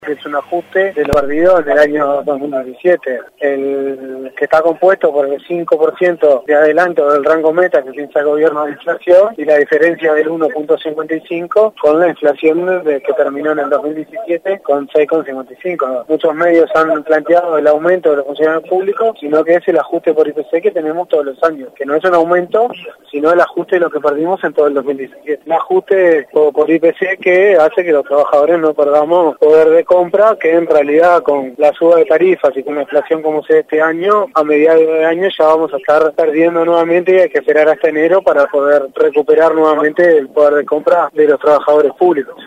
Es un ajuste de lo perdido en el año 2017, el que está compuesto por el 5% de adelanto del rango meta que piensa el gobierno de inflación y la diferencia del 1.55 con la inflación que terminó en el 2017 con 6.55. Muchos medios han planteado el aumento de los funcionarios públicos, sino que es el ajuste por IPC que tenemos todos los años, que no es un aumento, sino el ajuste de lo que perdimos en todo el 2017. Un ajuste por IPC que hace que los trabajadores no perdamos poder de compra, que en realidad con la suba de tarifas y con la inflación como se ve este año, a mediados de año ya vamos a estar perdiendo nuevamente y hay que esperar hasta enero para poder recuperar nuevamente el poder de compra de los trabajadores públicos.